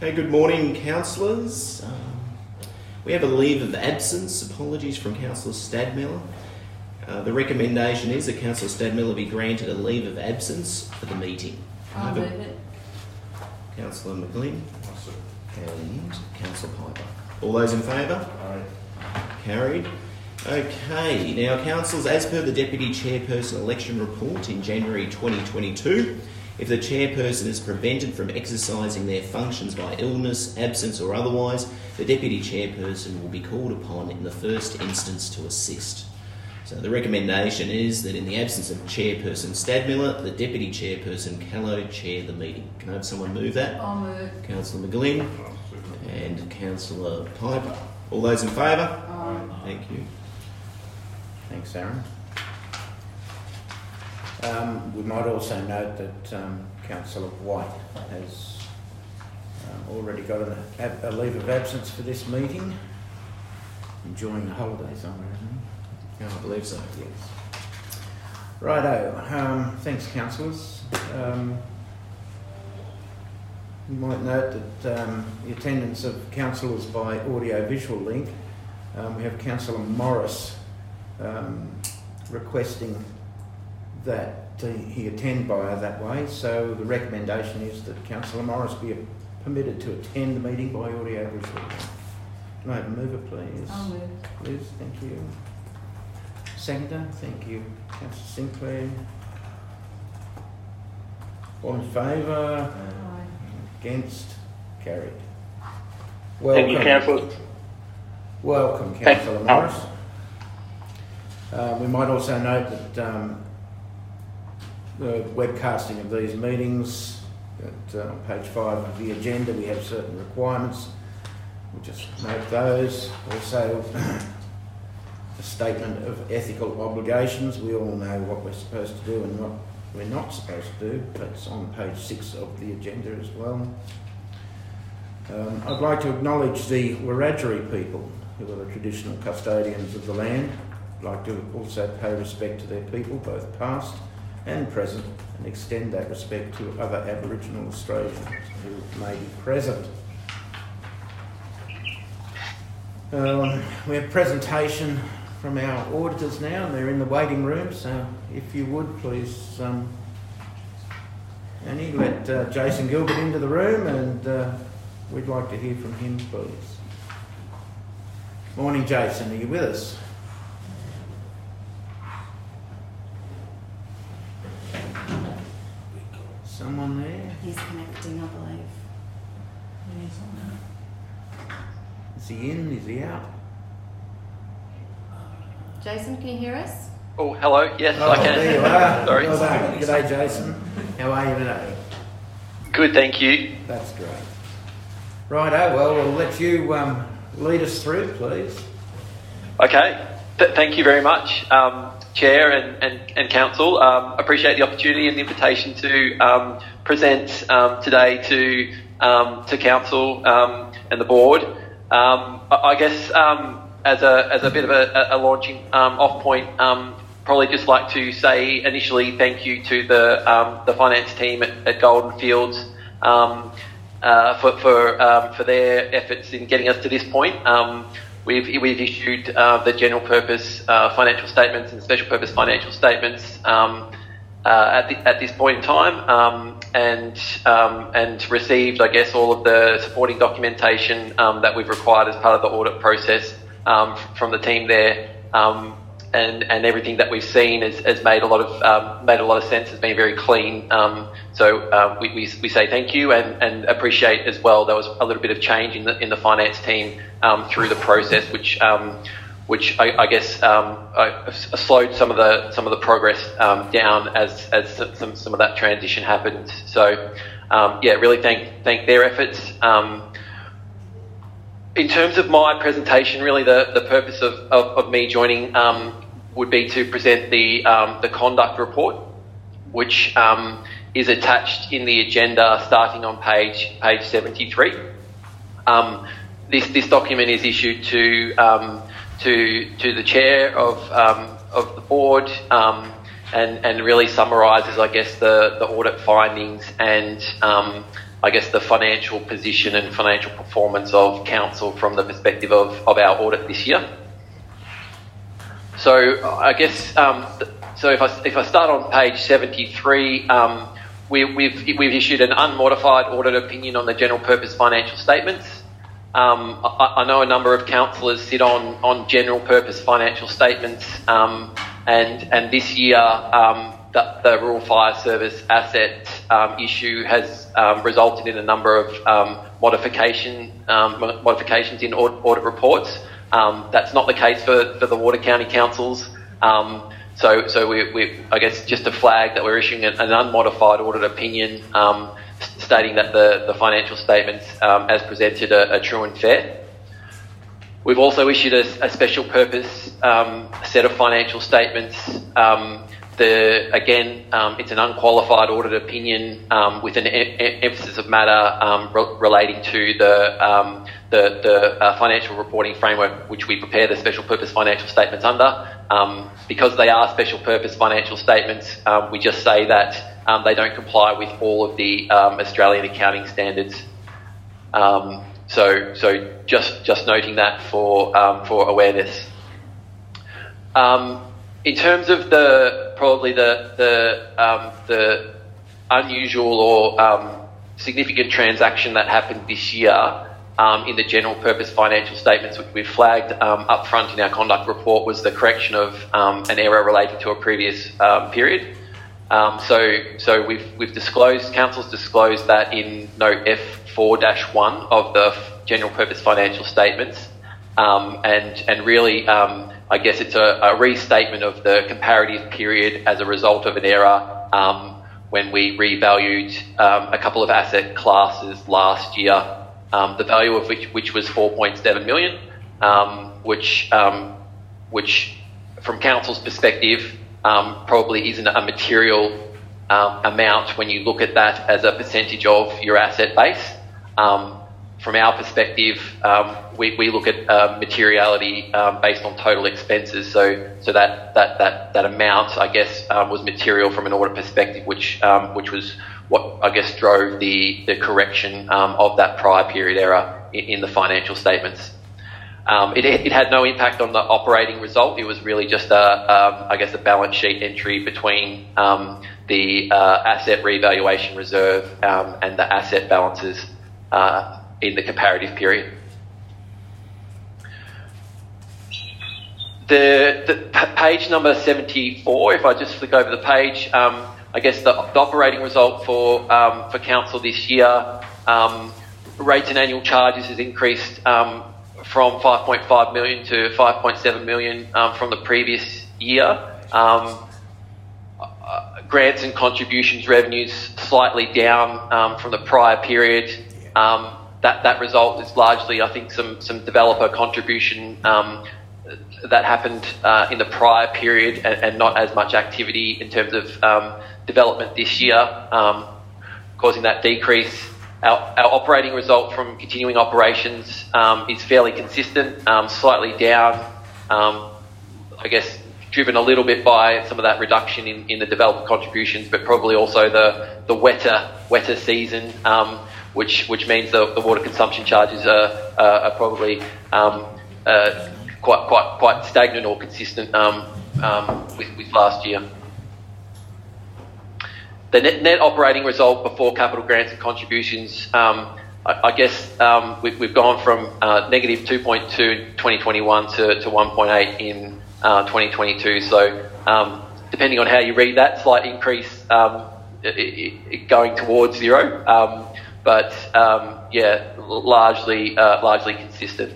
Okay, good morning, councillors. We have a leave of absence. Apologies from Councillor Stadmiller. The recommendation is that Councillor Stadmiller be granted a leave of absence for the meeting. I'll move it. Councillor McGlynn and Councillor Piper. All those in favour? Aye. Carried. Okay, now councillors, as per the Deputy Chairperson election report in January 2022, if the chairperson is prevented from exercising their functions by illness, absence or otherwise, the Deputy Chairperson will be called upon in the first instance to assist. So the recommendation is that in the absence of Chairperson Stadmiller, the Deputy Chairperson Callow chair the meeting. Can I have someone move that? I'll move. Councillor McGlynn and Councillor Piper. All those in favour? Aye. Thank you. Thanks, Aaron. We might also note that Councillor White has already got a leave of absence for this meeting. Enjoying the holiday somewhere, isn't he? Yeah, I believe so. Yes. Righto. Thanks, councillors. You might note that the attendance of councillors by audio-visual link, we have Councillor Morris requesting that he attend via that way. So the recommendation is that Councillor Morris be permitted to attend the meeting by audio-visual link. Can I have a mover, please? I'll move. Liz, thank you. Seconder, thank you. Councillor Sinclair. All in favour? Aye. Against? Carried. Thank you, councillors. Welcome, Councillor Morris. We might also note that the webcasting of these meetings, on page 5 of the agenda, we have certain requirements. We'll just note those. Also, a statement of ethical obligations. We all know what we're supposed to do and what we're not supposed to do. That's on page 6 of the agenda as well. I'd like to acknowledge the Wiradjuri people, who are the traditional custodians of the land. I'd like to also pay respect to their people, both past and present, and extend that respect to other Aboriginal Australians who may be present. We have presentation from our auditors now, and they're in the waiting room, so if you would please, Annie, let Jason Gilbert into the room, and we'd like to hear from him, please. Morning, Jason, are you with us? Someone there? He's connecting, I believe. Is he in? Is he out? Jason, can you hear us? Oh, hello. Yes, Oh, I can. there you are. Sorry. Well done. G'day, Jason. How are you today? Good, thank you. That's great. Righto, well, we'll let you lead us through, please. Okay. Thank you very much, Chair and Council. Appreciate the opportunity and the invitation to present today to Council and the Board. I guess as a bit of a launching off point, probably just like to say initially thank you to the finance team at Golden Fields for their efforts in getting us to this point. We've issued the general purpose financial statements and special purpose financial statements at this point in time, and received, I guess, all of the supporting documentation that we've required as part of the audit process from the team there, and everything that we've seen has made a lot of sense. Has been very clean. So we say thank you and appreciate as well. There was a little bit of change in the finance team through the process, which I guess slowed some of the progress down as some of that transition happened. So yeah, really thank their efforts. In terms of my presentation, really the purpose of me joining would be to present the conduct report, which is attached in the agenda starting on page 73. This document is issued to the chair of the board, and really summarises, I guess, the audit findings and I guess, the financial position and financial performance of council from the perspective of our audit this year. So I guess, so if I start on page 73, we've issued an unmodified audit opinion on the general purpose financial statements. I know a number of councillors sit on general purpose financial statements, and this year the Rural Fire Service asset issue has resulted in a number of modifications in audit reports. That's not the case for the Water County councils. So we I guess just to flag that we're issuing an unmodified audit opinion stating that the financial statements as presented are true and fair. We've also issued a special purpose set of financial statements. It's an unqualified audit opinion with an emphasis of matter relating to the financial reporting framework which we prepare the special purpose financial statements under. Because they are special purpose financial statements, we just say that they don't comply with all of the Australian accounting standards. So just noting that for awareness. In terms of the unusual or significant transaction that happened this year in the general purpose financial statements, which we've flagged up front in our conduct report, was the correction of an error relating to a previous period. So we've disclosed, council's disclosed that in note F4-1 of the general purpose financial statements, and really I guess it's a restatement of the comparative period as a result of an error when we revalued a couple of asset classes last year, the value of which was 4.7 million, which from council's perspective probably isn't a material amount when you look at that as a percentage of your asset base. From our perspective, we look at materiality based on total expenses. So that amount, I guess, was material from an audit perspective, which was what I guess drove the correction of that prior period error in the financial statements. It had no impact on the operating result. It was really just I guess a balance sheet entry between the asset revaluation reserve and the asset balances in the comparative period. The page number 74, if I just flick over the page, I guess the operating result for council this year, rates and annual charges has increased from 5.5 million to 5.7 million from the previous year. Grants and contributions revenues slightly down from the prior period. That result is largely, I think, some developer contribution that happened in the prior period and not as much activity in terms of development this year, causing that decrease. Our operating result from continuing operations is fairly consistent, slightly down, I guess driven a little bit by some of that reduction in the developer contributions, but probably also the wetter season, which means the water consumption charges are probably quite stagnant or consistent with last year. The net operating result before capital grants and contributions, I guess we've gone from negative 2.2 in 2021 to 1.8 in 2022. So depending on how you read that, slight increase going towards zero. But largely consistent.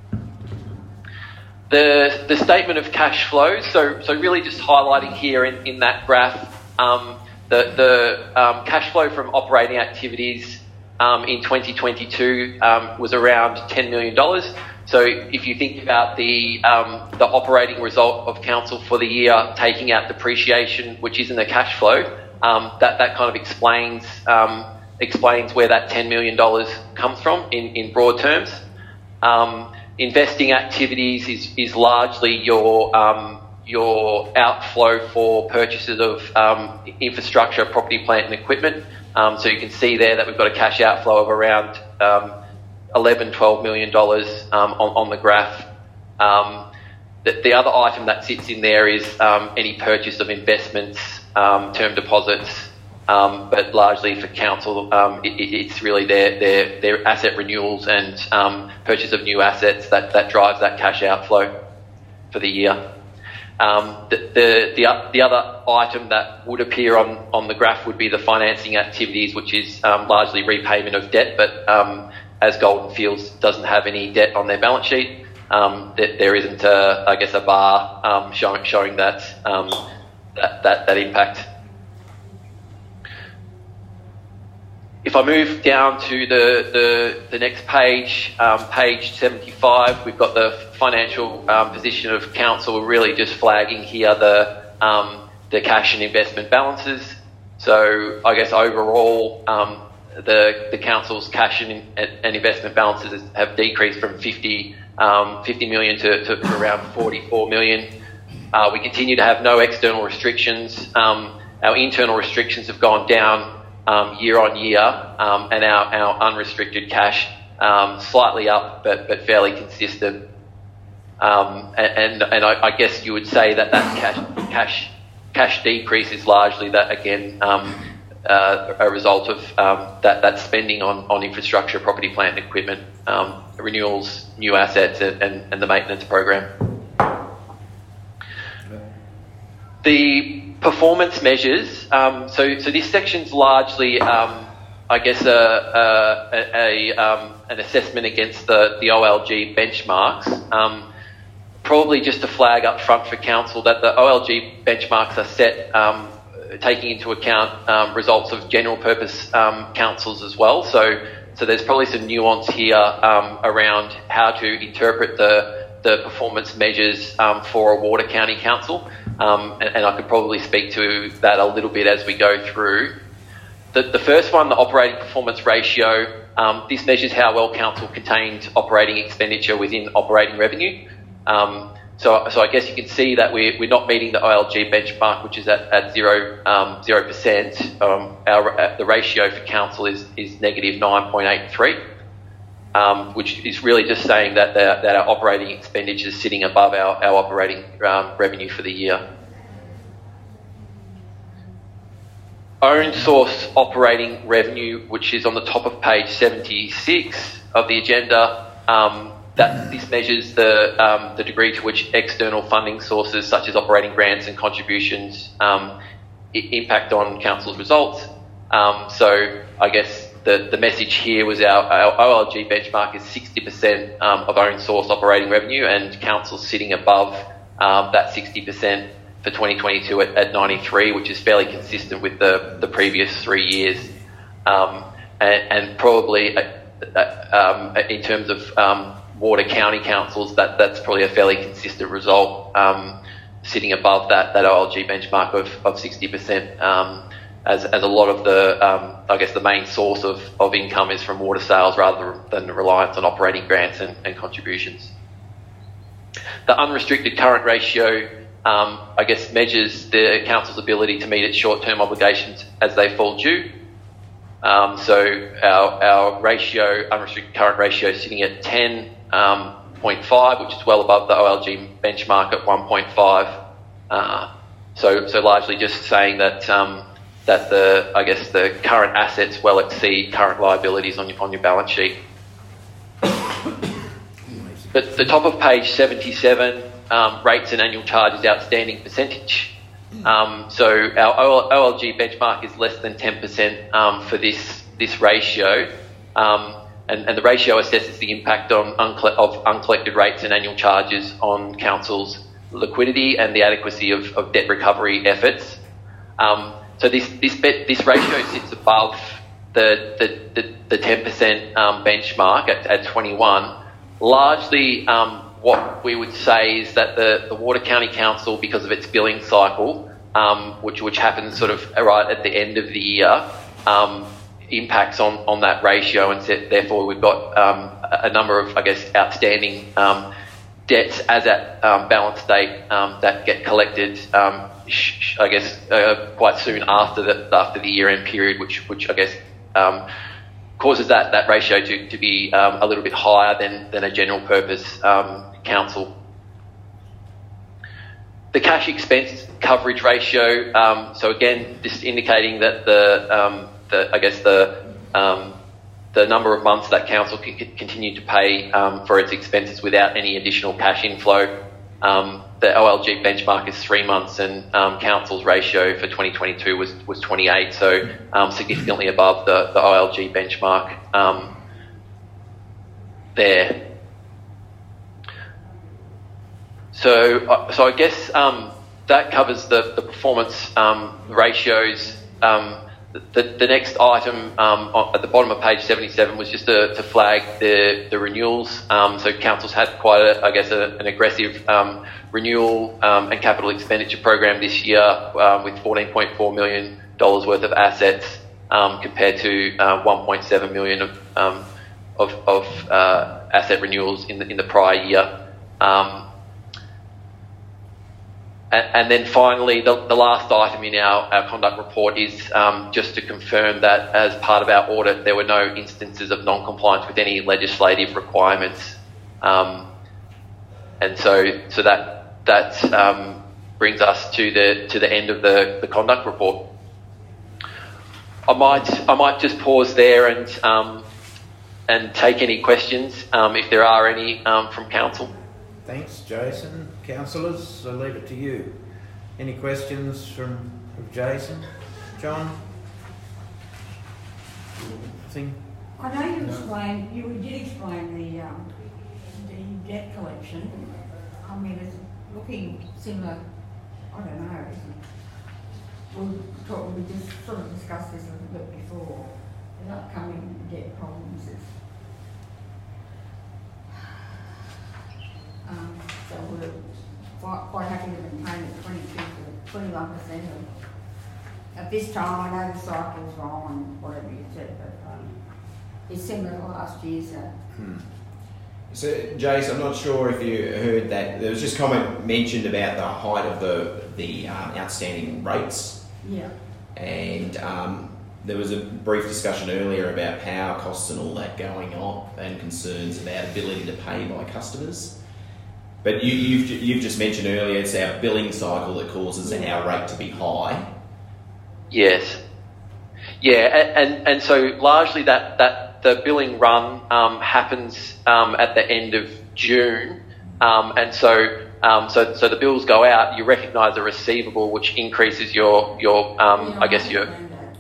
The statement of cash flows. So really just highlighting here in that graph, the cash flow from operating activities in 2022 was around $10 million. So if you think about the operating result of council for the year, taking out depreciation, which isn't a cash flow, that kind of explains where that $10 million comes from in broad terms. Investing activities is largely your outflow for purchases of infrastructure, property, plant and equipment. So you can see there that we've got a cash outflow of around $11-12 million on the graph. The other item that sits in there is any purchase of investments, term deposits, but largely for council, it's really their asset renewals and purchase of new assets that drives that cash outflow for the year. The other item that would appear on the graph would be the financing activities, which is largely repayment of debt, but as Golden Fields doesn't have any debt on their balance sheet, there isn't a bar showing that impact. If I move down to the next page, page 75, we've got the financial position of council. We're really just flagging here the cash and investment balances. So I guess overall, the council's cash and investment balances have decreased from 50 million to around 44 million. We continue to have no external restrictions. Our internal restrictions have gone down year on year, and our unrestricted cash slightly up, but fairly consistent. And I guess you would say that cash decrease is largely that again a result of that spending on infrastructure, property, plant, and equipment, renewals, new assets, and the maintenance program. The performance measures. So this section's largely, I guess, an assessment against the OLG benchmarks. Probably just to flag up front for council that the OLG benchmarks are set taking into account results of general purpose councils as well. So there's probably some nuance here around how to interpret the performance measures for a Water County Council. And I could probably speak to that a little bit as we go through. The first one, the operating performance ratio, this measures how well council contained operating expenditure within operating revenue. So I guess you can see that we're not meeting the OLG benchmark, which is at 0%. The ratio for council is negative 9.83, which is really just saying that our operating expenditure is sitting above our operating revenue for the year. Own source operating revenue, which is on the top of page 76 of the agenda, that this measures the degree to which external funding sources such as operating grants and contributions impact on council's results. So I guess the message here was our OLG benchmark is 60% of own source operating revenue, and council's sitting above that 60% for 2022 at 93, which is fairly consistent with the previous 3 years, and probably in terms of Water County councils, that's probably a fairly consistent result, sitting above that OLG benchmark of 60%, as a lot of I guess the main source of income is from water sales rather than the reliance on operating grants and contributions. The unrestricted current ratio, I guess, measures the council's ability to meet its short-term obligations as they fall due. So our ratio, unrestricted current ratio, is sitting at 10.5, which is well above the OLG benchmark at 1.5. So largely just saying that the current assets well exceed current liabilities on your balance sheet. But the top of page 77, rates and annual charges outstanding percentage. So our OLG benchmark is less than 10% for this ratio, and the ratio assesses the impact of uncollected rates and annual charges on council's liquidity and the adequacy of debt recovery efforts. So this ratio sits above the 10% benchmark at 21. Largely, what we would say is that the Water County Council, because of its billing cycle, which happens sort of right at the end of the year, impacts on that ratio, and therefore we've got a number of, I guess, outstanding debts as at balance date that get collected, I guess, quite soon after the year-end period, which I guess causes that ratio to be a little bit higher than a general purpose council. The cash expense coverage ratio. So again, this is indicating that the number of months that council can continue to pay for its expenses without any additional cash inflow. The OLG benchmark is 3 months, and council's ratio for 2022 was 28, so significantly above the OLG benchmark there. So I guess that covers the performance ratios. The next item at the bottom of page 77 was just to flag the renewals. So council's had quite an aggressive renewal and capital expenditure program this year with $14.4 million worth of assets compared to 1.7 million of asset renewals in the prior year. And then finally, the last item in our conduct report is just to confirm that as part of our audit, there were no instances of non-compliance with any legislative requirements. And so that brings us to the end of the conduct report. I might just pause there and take any questions if there are any from council. Thanks, Jason. Councillors, I'll leave it to you. Any questions from Jason? John? I know you did explain the debt collection. I mean, it's looking similar. I don't know. We just sort of discussed this a little bit before. The upcoming debt problems is. So we're quite happy to maintain at 21%. At this time, I know the cycle's wrong and whatever you said, but it's similar to last year. So, Jace, I'm not sure if you heard that. There was just comment mentioned about the height of the outstanding rates. Yeah. And there was a brief discussion earlier about power costs and all that going on, and concerns about ability to pay by customers. But you've just mentioned earlier it's our billing cycle that causes our rate to be high. Yes. Yeah, and so largely that the billing run happens at the end of June, and so the bills go out. You recognise a receivable, which increases your I guess your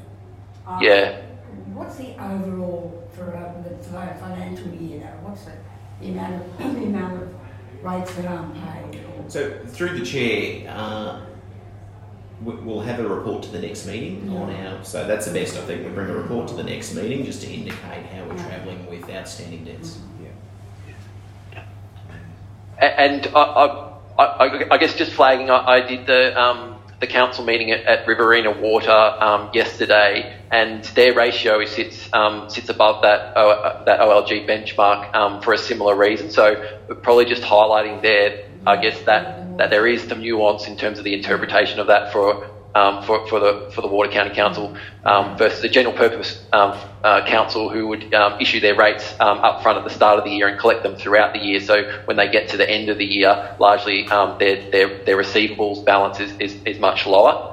yeah. What's the overall for the financial year? What's the amount of rates that aren't paid? So through the chair, we'll have a report to the next meeting on our. So that's the best, I think. We bring a report to the next meeting just to indicate how we're travelling with outstanding debts. Yeah. And I guess just flagging, I did the council meeting at Riverina Water yesterday, and their ratio sits above that OLG benchmark for a similar reason. So we're probably just highlighting there, I guess, that there is some nuance in terms of the interpretation of that for the Water County Council versus the general purpose council, who would issue their rates up front at the start of the year and collect them throughout the year. So when they get to the end of the year, largely their receivables balance is much lower.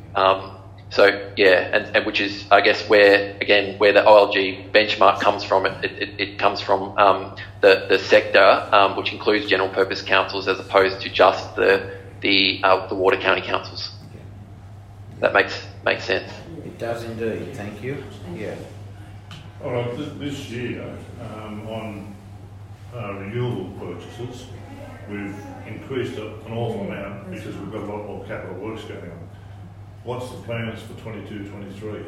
So yeah, and which is, I guess, where the OLG benchmark comes from. It comes from the sector, which includes general purpose councils as opposed to just the Water County councils. That makes sense. It does indeed. Thank you. Yeah. All right. This year, on renewable purchases, we've increased an awful amount because we've got a lot more capital works going on. What's the plans for 22-23?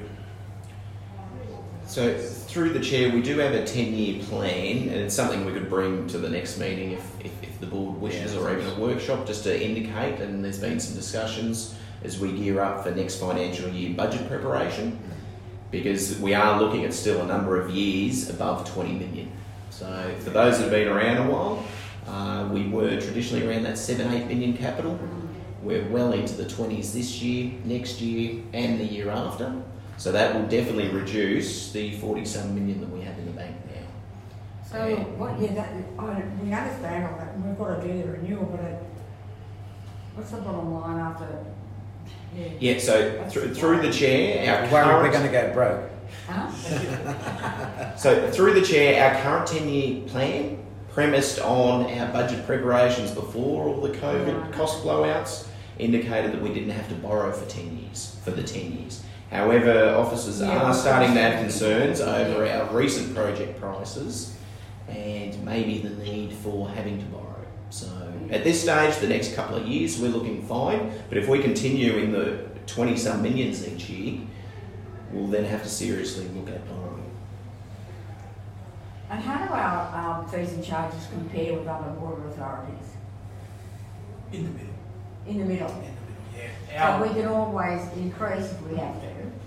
So through the chair, we do have a 10-year plan, and it's something we could bring to the next meeting if the board wishes, or even a workshop just to indicate. And there's been some discussions as we gear up for next financial year budget preparation, because we are looking at still a number of years above 20 million. So for those that have been around a while, We were traditionally around that 7-8 million capital. We're well into the 20s this year, next year, and the year after. So that will definitely reduce the 40-some million that we have in the bank now. So, we understand all that, and we've got to do the renewal, but what's the bottom line after? Yeah, so through the chair, our We're current... going to go broke. Huh? So through the chair, our current 10-year plan, premised on our budget preparations before all the COVID cost blowouts, indicated that we didn't have to borrow for 10 years, for the 10 years. However, officers are starting to have concerns over our recent project prices and maybe the need for having to borrow. So at this stage, the next couple of years, we're looking fine. But if we continue in the 20-some millions each year, we'll then have to seriously look at borrowing. And how do our fees and charges compare with other water authorities? In the middle. In the middle? In the middle, yeah. So we can always increase if we have to.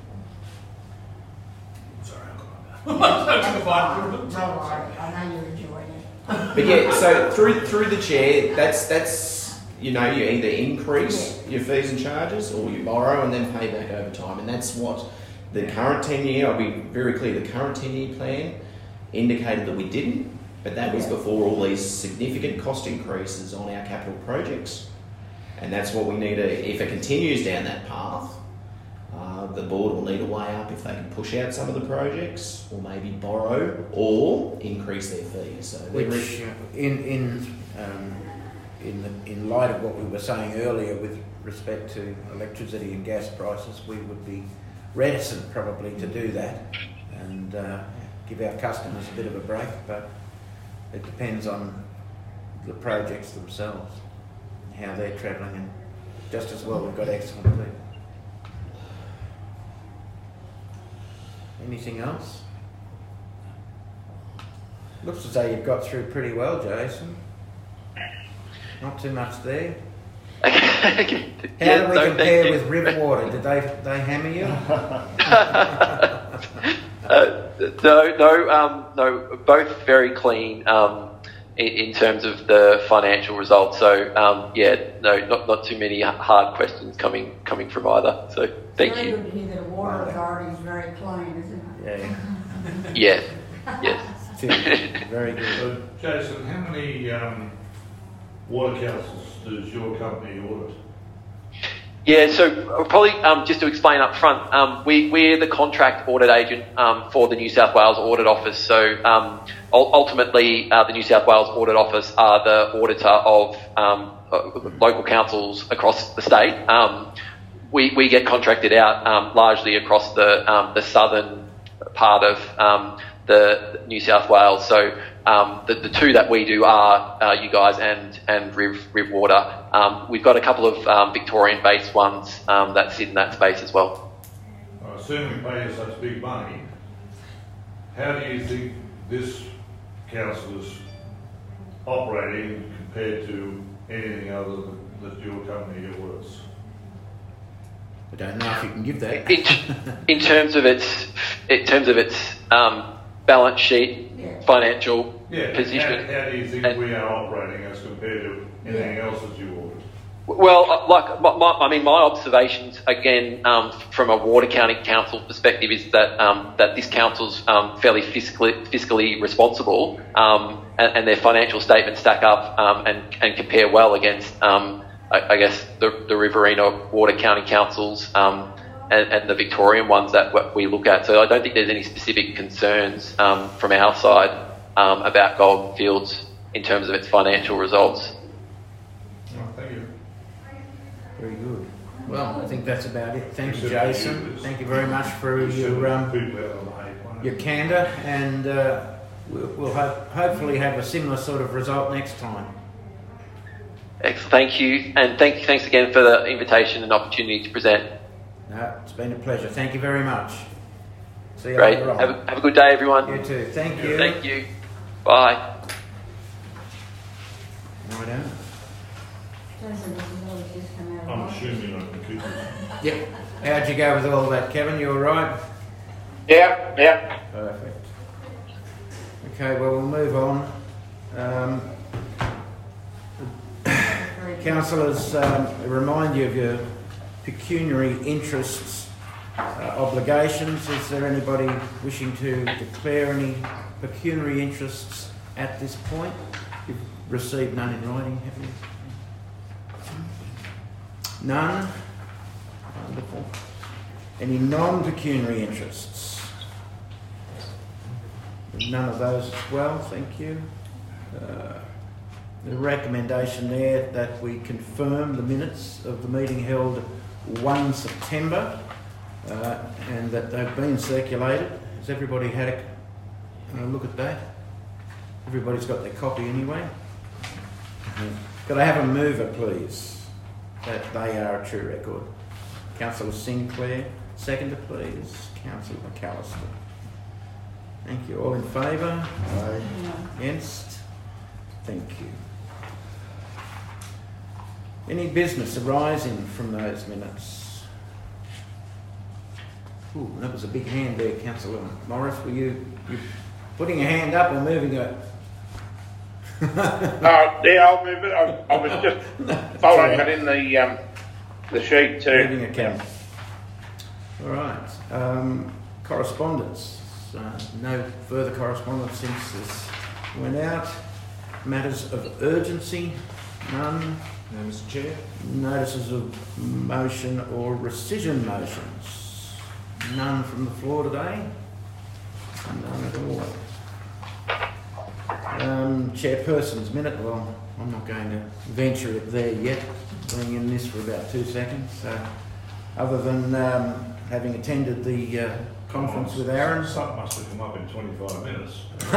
Sorry, I'll go on. Don't worry, I know you're enjoying it. But yeah, so through the chair, that's you either increase your fees and charges or you borrow and then pay back over time, and that's what the current 10-year. I'll be very clear. The current 10-year plan indicated that we didn't, but that was before all these significant cost increases on our capital projects, and that's what we need to. If it continues down that path, the board will need to weigh up if they can push out some of the projects, or maybe borrow or increase their fees. So Which, in light of what we were saying earlier with respect to electricity and gas prices, we would be reticent probably to do that and give our customers a bit of a break, but it depends on the projects themselves, how they're travelling, and just as well we've got excellent people. Anything else? Looks as though you've got through pretty well, Jason. Not too much there. How do we compare with River Water? Did they hammer you? No. Both very clean in terms of the financial results. So not too many hard questions coming from either. So thank you. It's very good to hear that a water authority is very clean, isn't it? Yeah. Yes. Very good. So, Jason, how many water councils does your company audit? Yeah, so probably just to explain up front, we're the contract audit agent for the New South Wales Audit Office. So ultimately, the New South Wales Audit Office are the auditor of local councils across the state. We get contracted out largely across the southern part of the New South Wales. So the two that we do are you guys and Riv Water. We've got a couple of Victorian-based ones that sit in that space as well. I assume we pay you such big money. How do you think this council is operating compared to anything other that your company audits? I don't know if you can give that. In terms of its balance sheet, financial position. How do you think we are operating as compared to anything else that you audit? Well, my observations again from a Water County Council perspective is that that this council's fairly fiscally responsible, and their financial statements stack up and compare well against I guess the Riverina Water County Councils and the Victorian ones that we look at. So I don't think there's any specific concerns from our side about Golden Fields in terms of its financial results. Oh, thank you. Very good. Well, I think that's about it. Thank you, Jason. Thank you very much for your candour, and we'll hopefully have a similar sort of result next time. Excellent. Thank you, and thanks again for the invitation and opportunity to present. No, it's been a pleasure. Thank you very much. See you Great. later on. Have a good day, everyone. You too. Thank you. Thank you. Bye. Right on. I'm assuming I can keep it. Yep. How'd you go with all that, Kevin? You all right? Yeah. Perfect. Okay, well, we'll move on. Councillors, remind you of your pecuniary interests obligations. Is there anybody wishing to declare any pecuniary interests at this point? You've received none in writing, have you? None? Wonderful. Any non-pecuniary interests? None of those as well, thank you. The recommendation there that we confirm the minutes of the meeting held 1 September and that they've been circulated. Has everybody had a look at that? Everybody's got their copy anyway. Could I have a mover, please, that they are a true record? Councillor Sinclair. Seconder, please. Councillor McAllister. Thank you. All in favour? Aye. Against? Thank you. Any business arising from those minutes? Ooh, that was a big hand there, Councillor Morris. Were you putting a hand up or moving it? Yeah, I'll move it. I was just following it in the sheet too. Moving account. All right. Correspondence. No further correspondence since this went out. Matters of urgency. None. No, Mr. Chair. Notices of motion or rescission motions. None from the floor today. None at all. Chairperson's minute. Well, I'm not going to venture it there yet. Being in this for about 2 seconds. So, other than having attended the conference with Aaron, Something must have come up in 25 minutes.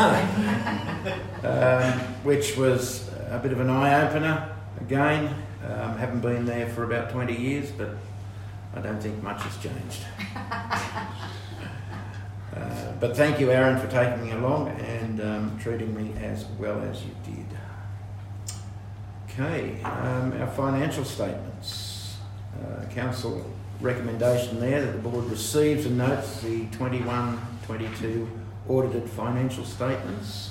which was a bit of an eye-opener. Again, haven't been there for about 20 years, but I don't think much has changed. But thank you, Aaron, for taking me along and treating me as well as you did. Okay, our financial statements. Council recommendation there that the board receives and notes the 21-22 audited financial statements.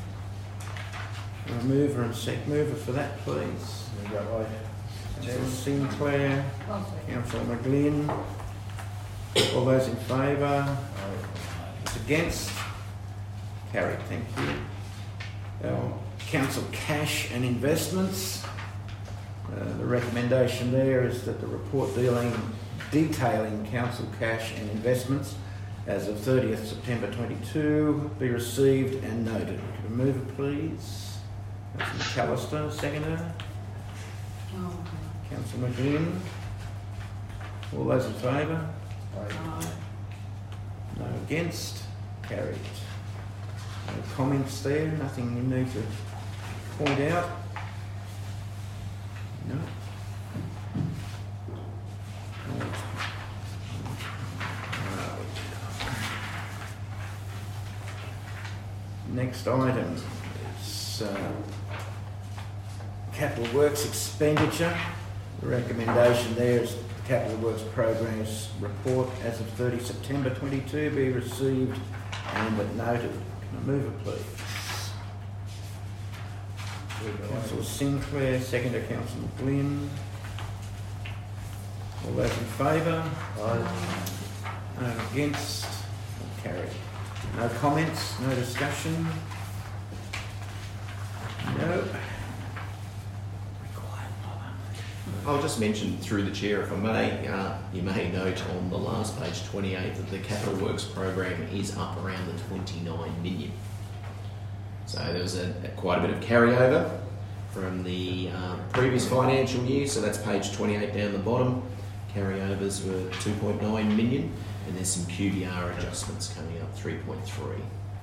A mover and mover for that, please. Councillor Sinclair, Councillor McGlynn. All those in favour? Against? Carried, thank you. Our council cash and investments. The recommendation there is that the report detailing council cash and investments as of 30th September 22 be received and noted. Could a mover, please? Councillor McAllister, seconder. Councillor McGlynn. All those in favour? No against? Carried. No comments there? Nothing you need to point out? No? Next item is capital works expenditure. The recommendation there is the capital works programs report as of 30 September 22 be received and noted. Can I move it, please? Councillor Sinclair, seconder Councillor McGlynn. All those in favour? No against? Carried. No comments? No discussion? No. I'll just mention through the chair, if I may, you may note on the last page 28 that the capital works program is up around the 29 million. So there was quite a bit of carryover from the previous financial year, so that's page 28 down the bottom. Carryovers were 2.9 million, and there's some QBR adjustments coming up, 3.3.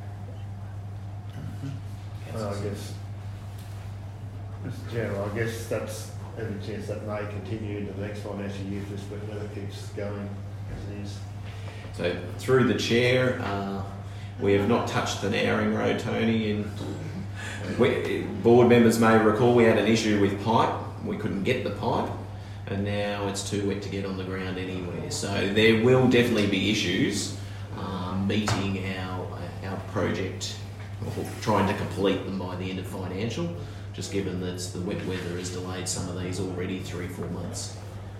Well, I guess, Mr. Chairman, I guess that's any chance that may continue into the next financial year if this weather keeps going as it is. So through the chair, we have not touched the Nowring Road, Tony, and board members may recall we had an issue with pipe. We couldn't get the pipe, and now it's too wet to get on the ground anywhere. So there will definitely be issues meeting our project or trying to complete them by the end of financial, just given that the wet weather has delayed some of these already 3-4 months.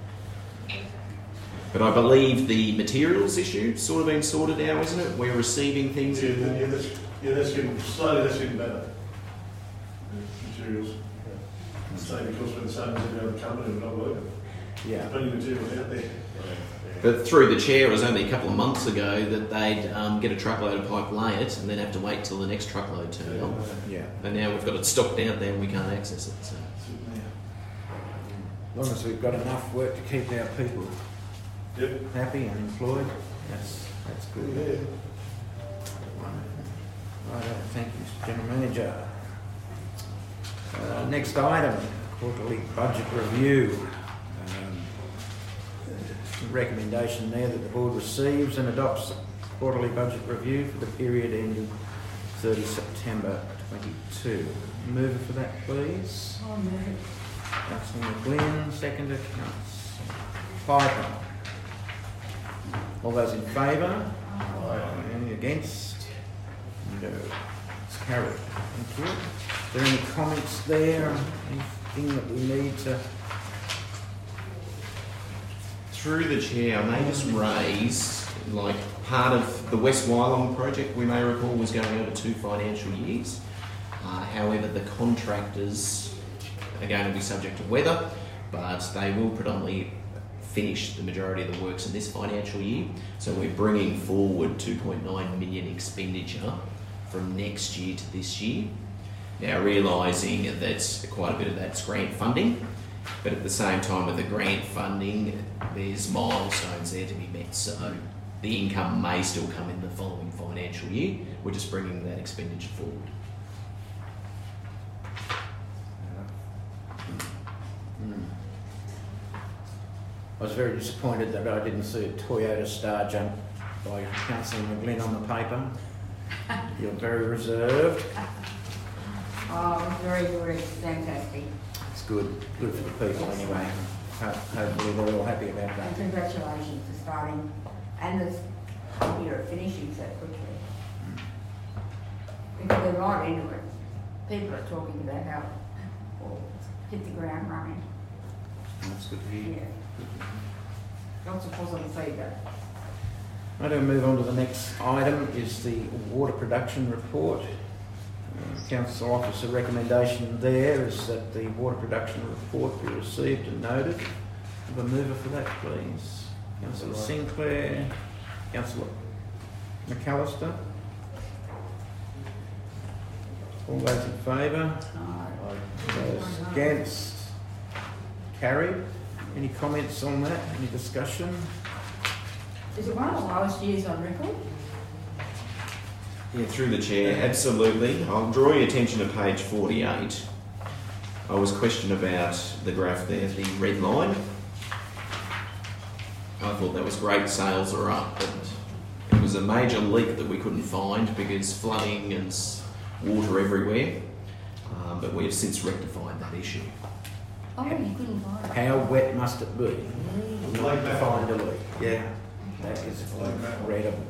But I believe the materials issue sort of been sorted now, isn't it? We're receiving things in more. That's getting slowly. That's getting better. Materials. Same because we're the same as every other company. We're not working. Yeah. There's plenty of material out there. But through the chair, it was only a couple of months ago that they'd get a truckload of pipe, lay it, and then have to wait till the next truckload turned up. Yeah. And now we've got it stocked out there and we can't access it. So. As long as we've got enough work to keep our people happy and employed, that's good. Right, thank you, Mr. General Manager. Next item, quarterly budget review. Recommendation there that the board receives and adopts quarterly budget review for the period ending 30 September 22. Mover for that, please. I'll move it. Councillor McGlynn, seconder, Councillor Piper. All those in favour? Any against? No. It's carried. Thank you. Are there any comments there? Anything that we need to... Through the chair, I may just raise, like, part of the West Wyalong project, we may recall, was going over 2 financial years. However, the contractors are going to be subject to weather, but they will predominantly finish the majority of the works in this financial year. So we're bringing forward 2.9 million expenditure from next year to this year. Now, realising that quite a bit of that's grant funding, but at the same time with the grant funding, there's milestones there to be met. So the income may still come in the following financial year. We're just bringing that expenditure forward. I was very disappointed that I didn't see a Toyota Star jump by Councillor McGlynn on the paper. You're very reserved. Oh, it's very good. It's fantastic. It's good for the people anyway. Hopefully they're all happy about And that. congratulations for starting and the year of finishing so quickly. Because they're right into it. People are talking about how we'll hit the ground running. That's good to hear. Yeah. Lots of positive feedback. I don't move on to the next item is the water production report. Council Officer recommendation there is that the water production report be received and noted. Have a mover for that, please. Councillor Sinclair, Councillor McAllister. All those in favour? Those against? Carried. Any comments on that? Any discussion? Is it one of the lowest years on record? Yeah, through the chair, absolutely. I'll draw your attention to page 48. I was questioned about the graph there, the red line. I thought that was great, sales are up, but it was a major leak that we couldn't find because flooding and water everywhere. But we have since rectified that issue. Oh, you couldn't find it. How wet must it be not to find a leak? Yeah, that is incredible.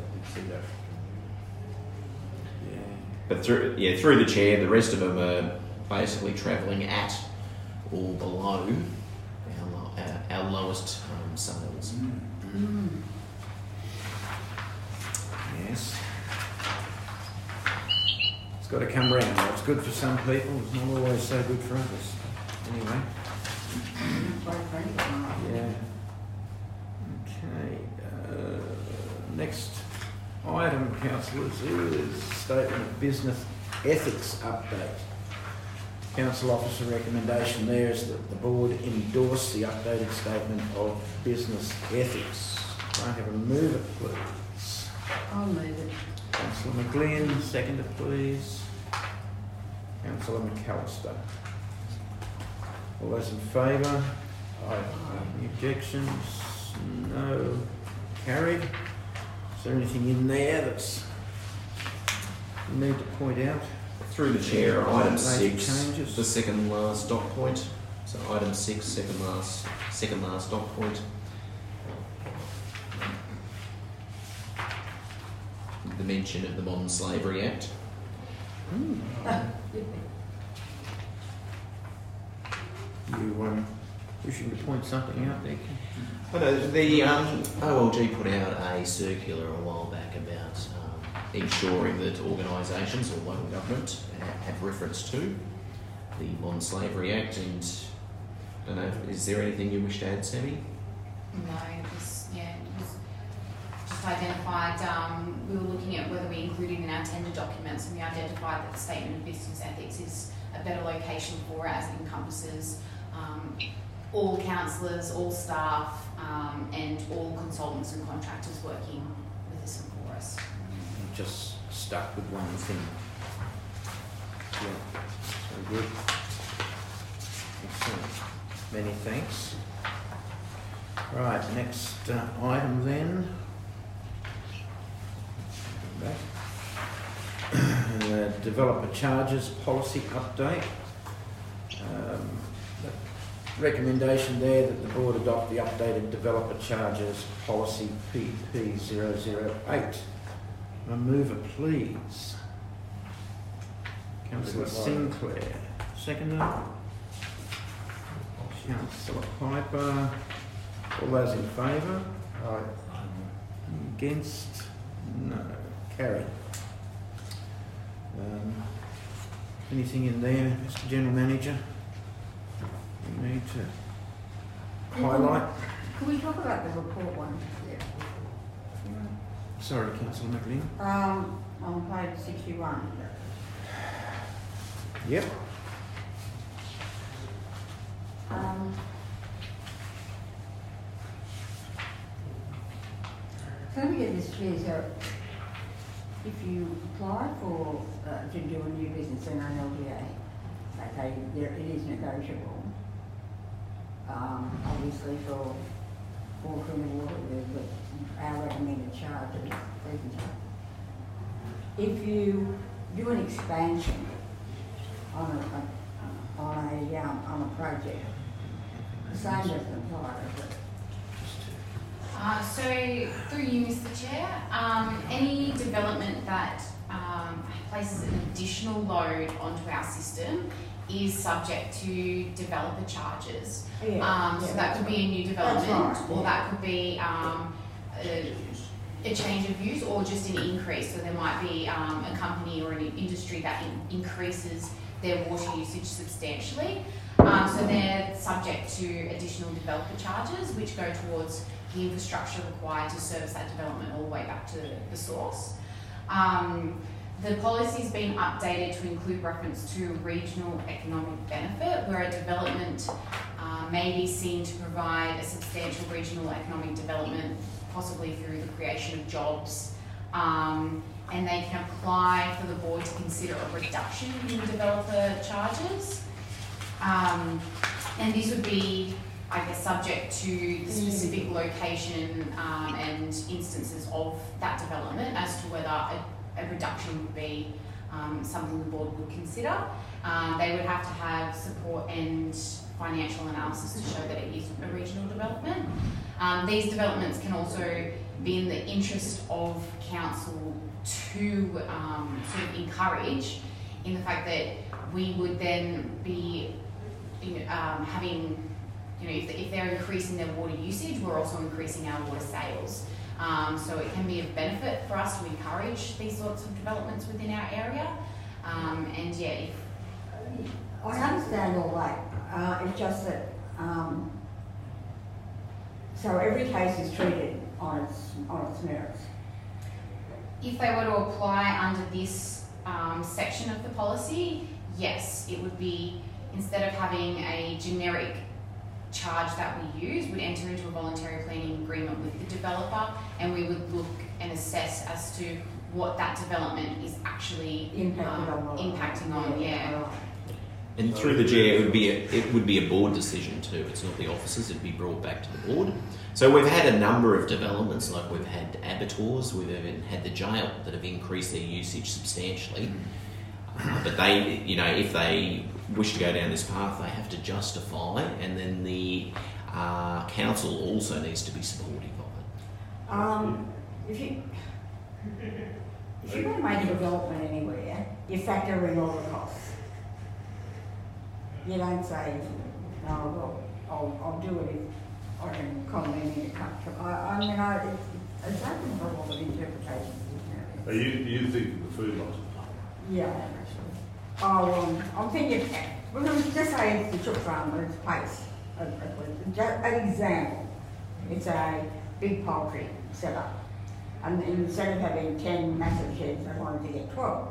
But through the chair, the rest of them are basically travelling at or below our lowest sales. Yes. It's got to come round. It's good for some people. It's not always so good for others. Anyway. Yeah. Okay. Next item, councillors, is statement of business ethics update. Council Officer recommendation there is that the board endorse the updated statement of business ethics. Can I have a mover, please? I'll move it. Councillor McGlynn, seconder, please. Councillor McAllister. All those in favour? Aye. Any objections? No. Carried. Is there anything in there that's you need to point out? Through the chair, item Major 6, changes. the second last dot point. So item 6, second last dot point. The mention of the Modern Slavery Act. You wishing to point something out there? I know the OLG put out a circular a while back about ensuring that organisations or local government have reference to the Modern Slavery Act, and I don't know, is there anything you wish to add, Sammy? No, it was just identified, we were looking at whether we included in our tender documents, and we identified that the Statement of Business Ethics is a better location for it, as it encompasses all councillors, all staff, and all consultants and contractors working with us and for us. Just stuck with one thing. Yeah, so good. Excellent. Many thanks. Right, next item then. Developer charges policy update. The recommendation there that the board adopt the updated developer charges policy PP008. A mover, please. Councillor Sinclair. Seconder. Councillor Piper. All those in favour? Aye. Against? No. Carried. Anything in there, Mr. General Manager, you need to highlight? Can we talk about the report one? Sorry, Councillor McLean. On page 61. Yep. So let me get this clear. So if you apply for to do a new business in an LGA, okay, it is negotiable. Obviously for drinking water, with our recommended charges. If you do an expansion on a project, the same doesn't apply, does it? So, through you, Mr. Chair, any development that places an additional load onto our system is subject to developer charges. Yeah, so that could be a new development, right, or that could be a change of use, or just an increase. So there might be a company or an industry that increases their water usage substantially. So they're subject to additional developer charges, which go towards the infrastructure required to service that development all the way back to the source. The policy's been updated to include reference to regional economic benefit, where a development may be seen to provide a substantial regional economic development, possibly through the creation of jobs, and they can apply for the board to consider a reduction in developer charges. And this would be, I guess, subject to the specific location and instances of that development as to whether a reduction would be something the board would consider. They would have to have support and financial analysis to show that it is a regional development. These developments can also be in the interest of council to sort of encourage, in the fact that we would then be having, if they're increasing their water usage, we're also increasing our water sales. So it can be a benefit for us to encourage these sorts of developments within our area. And yeah, I understand all that. It's just that so every case is treated on its merits. if they were to apply under this section of the policy, yes, it would be, instead of having a generic charge that we use, we'd enter into a voluntary planning agreement with the developer, and we would look and assess as to what that development is actually impacting on. Yeah. And through the chair, it would be a board decision too. It's not the officers; it'd be brought back to the board. So we've had a number of developments, like we've had abattoirs, we've even had the jail, that have increased their usage substantially. But they, if they wish to go down this path, they have to justify, and then the council also needs to be supportive of it. If you're going to make a development anywhere, you factor in all the costs. You don't say, no, well, I'll do it if I can comment in a country. I mean, it's open for a lot of interpretations, isn't it? You think of the food loss? Yeah, actually. I'm thinking, we're going to just say it's the chook farm, but it's place. An example, it's a big poultry setup. And instead of having 10 massive sheds, they wanted to get 12.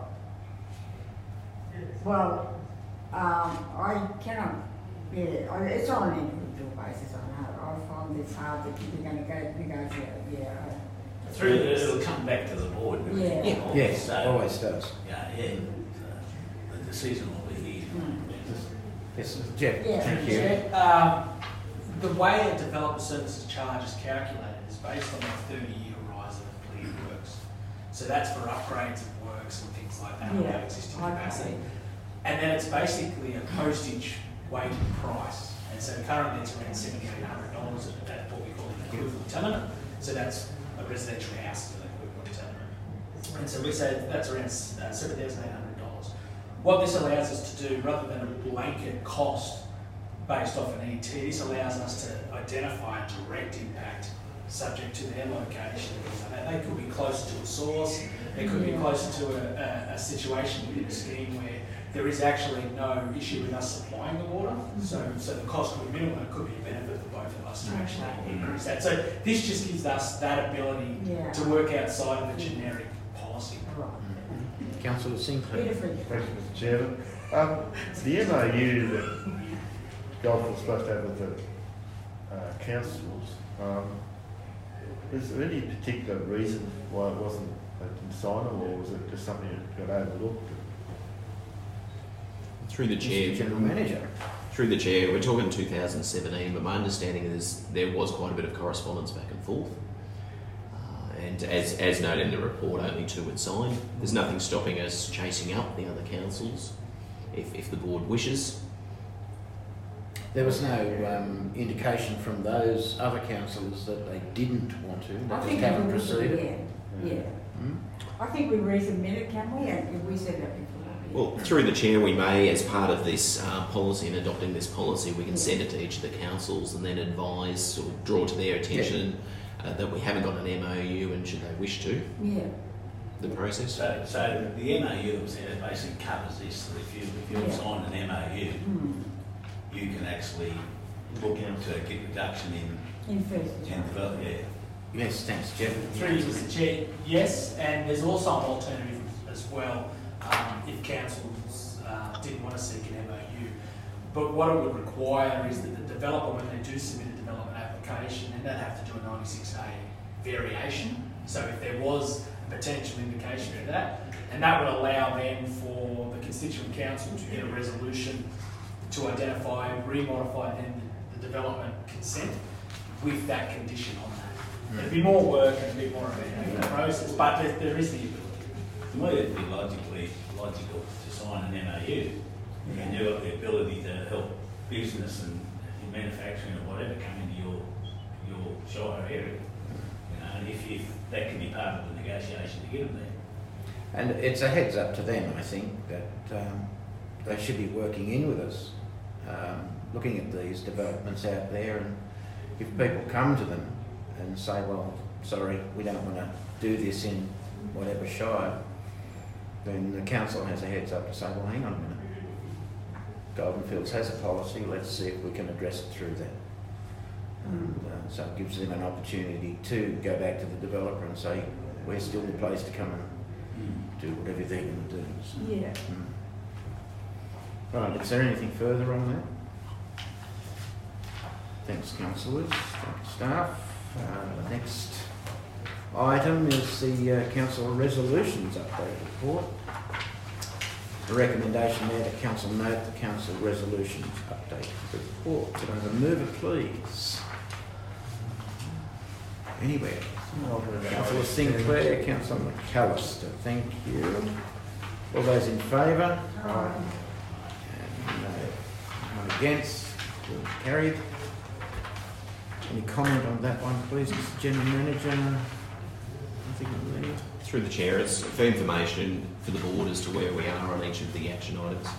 Well, I cannot, it's on an individual basis, I know. I find it's hard that people are going to go negotiate, Through this, it'll come back to the board. Yeah. Yes, So, always does. yeah. The decision will be here. Yes, Jeff, Yeah. thank you. The way a developer services charge is calculated is based on a 30-year horizon of cleared works. So that's for upgrades of works and things like that without existing capacity. And then it's basically a postage weighted price. And so currently it's around $7,800 at what we call an equivalent tenement. So that's a residential house with an equivalent tenement. And so we say that's around $7,800. What this allows us to do, rather than a blanket cost based off an ET, this allows us to identify a direct impact subject to their location. They could be closer to a source, they could be closer to a situation within a scheme where there is actually no issue with us supplying the water, so the cost could be minimal, it could be a benefit for both of us to actually increase that. So this just gives us that ability to work outside of the generic policy. Councillor Sinclair. Beautiful. Thank you, Mr. Chairman. The MOU that Golf was supposed to have with the councils, is there any particular reason why it wasn't signable, or was it just something that got overlooked? Through the chair, General Manager. Through the chair, we're talking 2017, but my understanding is there was quite a bit of correspondence back and forth. And as noted in the report, only 2 had signed. There's nothing stopping us chasing up the other councils if the board wishes. There was no indication from those other councillors that they didn't want to. They I just think haven't we proceeded. Yeah. I think we resubmitted, can we? And we said that before. Well, through the chair, we may, as part of this policy and adopting this policy, we can send it to each of the councils and then advise or draw to their attention that we haven't got an MOU, and should they wish to, the process. So the MOU basically covers this. So if you sign an MOU, you can actually look to get reduction in development. Yes, thanks, Jeff. Through you, Mr. Chair, yes, and there's also an alternative as well if councils didn't want to seek an MOU. But what it would require is that the developer, when they do submit a development application, and they'd have to do a 96-day variation. So if there was a potential indication of that, and that would allow then for the constituent council to get a resolution to identify, remodify then the development consent with that condition on that. There'd be more work and a bit more of a process, but there is the ability. To me, it'd be logical to sign an MOU. And you've got the ability to help business and manufacturing or whatever come into your shire area. And if that can be part of the negotiation to get them there. And it's a heads up to them, I think, that they should be working in with us, looking at these developments out there, and if people come to them and say, well, sorry, we don't want to do this in whatever shire, then the council has a heads up to say, well, hang on a minute. Goldenfields has a policy, let's see if we can address it through that. And so it gives them an opportunity to go back to the developer and say, we're still the place to come and do whatever they're going to do. So, Right, is there anything further on that? Thanks, councillors. Thanks, staff. The next item is the council resolutions update report. A recommendation there that council note the council resolutions update report. Could I have a mover, please? Anywhere. Councillor Sinclair, Councillor McAllister, thank you. All those in favour? Aye. And no against? Carried. Any comment on that one, please, Mr. General Manager? Nothing on there. Through the chair, it's for information for the board as to where we are on each of the action items.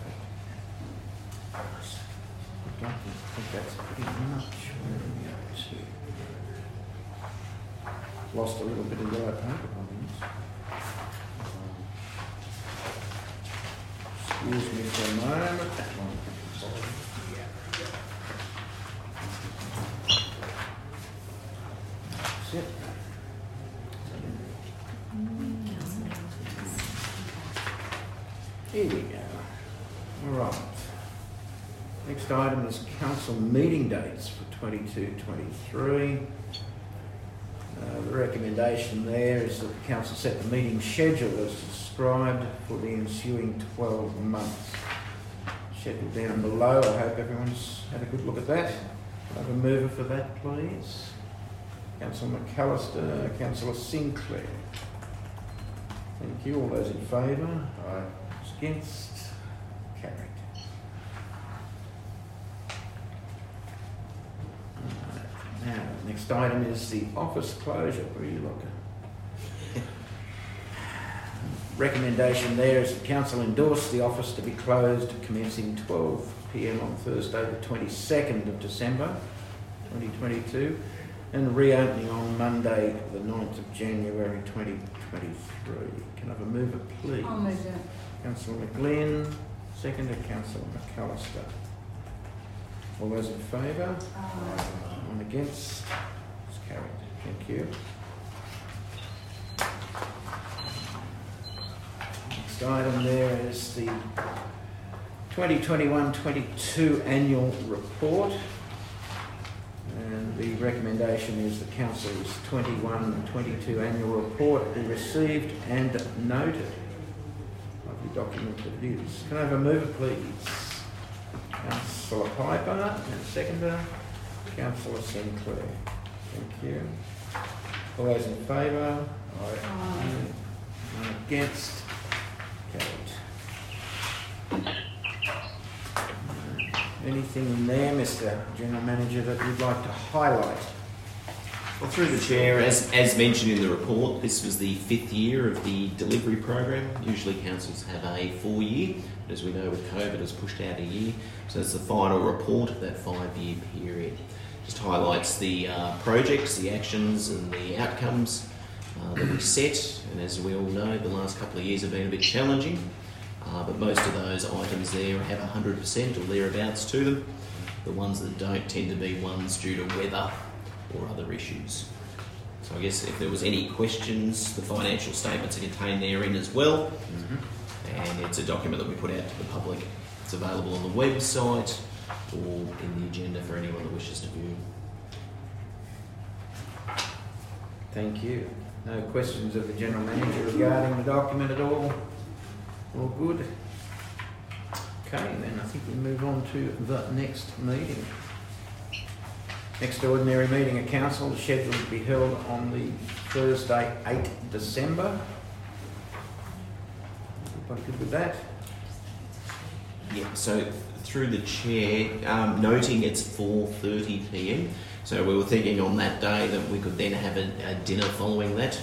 I think that's pretty much where we are to. Lost a little bit of yellow paper on this. Excuse me for a moment. That's it. Here we go. All right. Next item is council meeting dates for 22-23. The recommendation there is that the council set the meeting schedule as described for the ensuing 12 months. Schedule down below. I hope everyone's had a good look at that. Have a mover for that, please. Councillor McAllister, Councillor Sinclair. Thank you. All those in favour? Aye. Against? Carried. Now, next item is the office closure. Where are you looking? Recommendation there is the council endorse the office to be closed commencing 12 p.m. on Thursday the 22nd of December 2022 and reopening on Monday the 9th of January 2023. Can I have a mover, please? I'll move that. Councillor McGlynn, seconder Councillor McAllister. All those in favour? One against? It's carried. Thank you. Next item there is the 2021-22 annual report. And the recommendation is the council's 21-22 annual report be received and noted. Lovely document that it is. Can I have a mover, please? Councillor Piper and seconder Councillor Sinclair. Thank you. All those in favour? Aye. None against? Carried. Anything in there, Mr. General Manager, that you'd like to highlight? Well, through the chair, as mentioned in the report, this was the 5th year of the delivery program. Usually councils have a 4-year, but as we know with COVID it's pushed out a year. So it's the final report of that 5-year period. Just highlights the projects, the actions and the outcomes that we set. And as we all know, the last couple of years have been a bit challenging, but most of those items there have 100% or thereabouts to them. The ones that don't tend to be ones due to weather or other issues. So I guess if there was any questions, the financial statements are contained therein as well. And it's a document that we put out to the public. It's available on the website or in the agenda for anyone that wishes to view. Thank you. No questions of the General Manager regarding the document at all? All good? Okay, then I think we move on to the next meeting. Next ordinary meeting of council is scheduled to be held on the Thursday, 8 December. Everybody good with that? Yeah, so through the chair, noting it's 4:30 p.m. So we were thinking on that day that we could then have a dinner following that.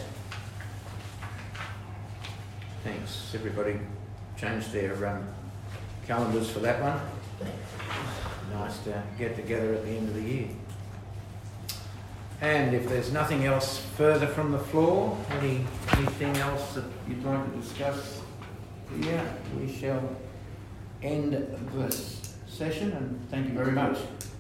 Thanks. Everybody changed their calendars for that one. Nice to get together at the end of the year. And if there's nothing else further from the floor, anything else that you'd like to discuss here, we shall end this session and thank you very much.